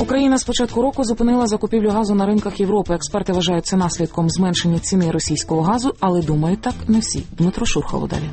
Україна з початку року зупинила закупівлю газу на ринках Європи. Експерти вважають це наслідком зменшення ціни російського газу, але думають так не всі. Дмитро Шурхало далі.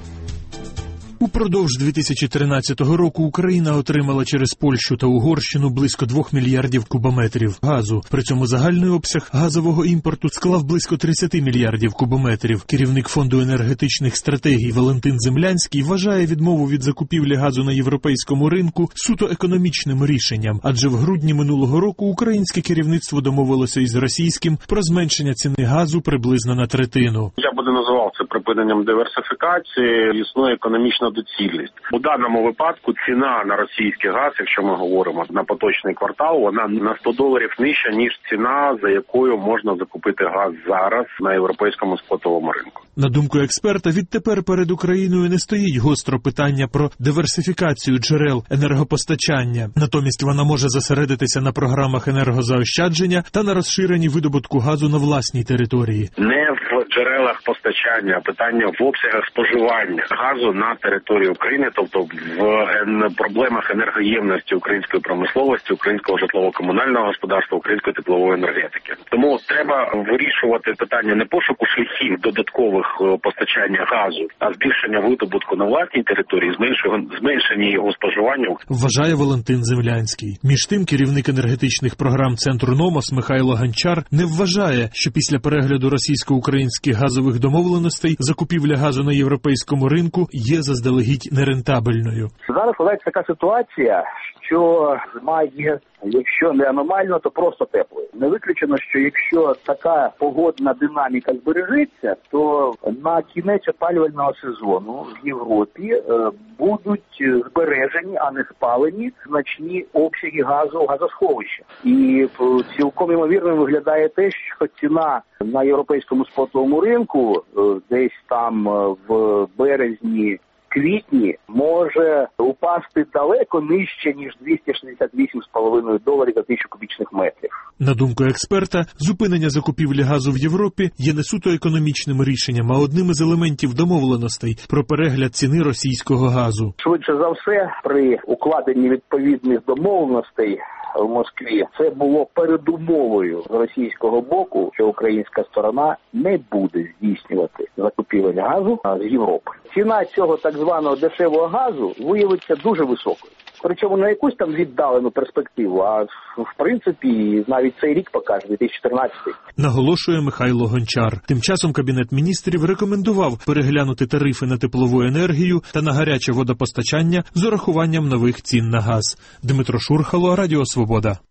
Упродовж 2013 року Україна отримала через Польщу та Угорщину близько 2 мільярдів кубометрів газу. При цьому загальний обсяг газового імпорту склав близько 30 мільярдів кубометрів. Керівник Фонду енергетичних стратегій Валентин Землянський вважає відмову від закупівлі газу на європейському ринку суто економічним рішенням, адже в грудні минулого року українське керівництво домовилося із російським про зменшення ціни газу приблизно на третину. Я би називав це припиненням диверсифікації, існує економічна доцільність. У даному випадку ціна на російський газ, якщо ми говоримо на поточний квартал, вона на $100 нижча, ніж ціна, за якою можна закупити газ зараз на європейському спотовому ринку. На думку експерта, відтепер перед Україною не стоїть гостро питання про диверсифікацію джерел енергопостачання. Натомість вона може зосередитися на програмах енергозаощадження та на розширенні видобутку газу на власній території. Не в джерелах постачання, а питання в обсягах споживання газу на території України, тобто в проблемах енергоємності української промисловості, українського житлово-комунального господарства, української теплової енергетики. Тому треба вирішувати питання не пошуку шляхів додаткових постачання газу, а збільшення видобутку на власній території, зменшення його споживання. Вважає Валентин Землянський. Між тим, керівник енергетичних програм Центру Номос Михайло Гончар не вважає, що після перегляду російсько-українських газових домовленостей закупівля газу на європейському ринку є заздалегідь нерентабельною. Зараз складається така ситуація, що має, якщо не аномально, то просто теплою. Не виключено, що якщо така погодна динаміка збережеться, то на кінець опалювального сезону в Європі будуть збережені, а не спалені значні обсяги газу в газосховищах. І цілком ймовірно виглядає те, що ціна на європейському спотовому ринку десь там в березні-квітні може упасти далеко нижче, ніж $268,5 за 1000 кубічних метрів. На думку експерта, зупинення закупівлі газу в Європі є не суто економічним рішенням, а одним із елементів домовленостей про перегляд ціни російського газу. Швидше за все, при укладенні відповідних домовленостей в Москві це було передумовою з російського боку, що українська сторона не буде здійснювати закупівель газу з Європи. Ціна цього так званого дешевого газу виявиться дуже високою. Причому не якусь там віддалену перспективу, а в принципі навіть цей рік покаже, 2014. Наголошує Михайло Гончар. Тим часом Кабінет міністрів рекомендував переглянути тарифи на теплову енергію та на гаряче водопостачання з урахуванням нових цін на газ. Дмитро Шурхало, Радіо Свобода.